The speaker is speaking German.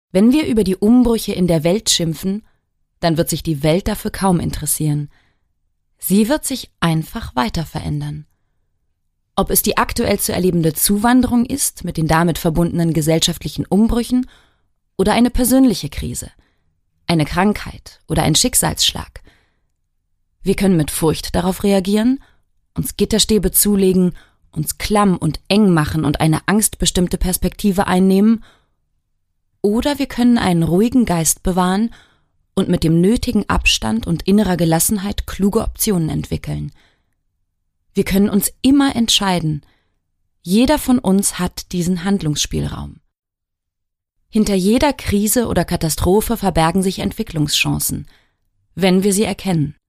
Wenn wir über die Umbrüche in der Welt schimpfen, dann wird sich die Welt dafür kaum interessieren. Sie wird sich einfach weiter verändern. Ob es die aktuell zu erlebende Zuwanderung ist, mit den damit verbundenen gesellschaftlichen Umbrüchen, oder eine persönliche Krise, eine Krankheit oder ein Schicksalsschlag. Wir können mit Furcht darauf reagieren, uns Gitterstäbe zulegen, uns klamm und eng machen und eine angstbestimmte Perspektive einnehmen, oder wir können einen ruhigen Geist bewahren und mit dem nötigen Abstand und innerer Gelassenheit kluge Optionen entwickeln. Wir können uns immer entscheiden. Jeder von uns hat diesen Handlungsspielraum. Hinter jeder Krise oder Katastrophe verbergen sich Entwicklungschancen, wenn wir sie erkennen.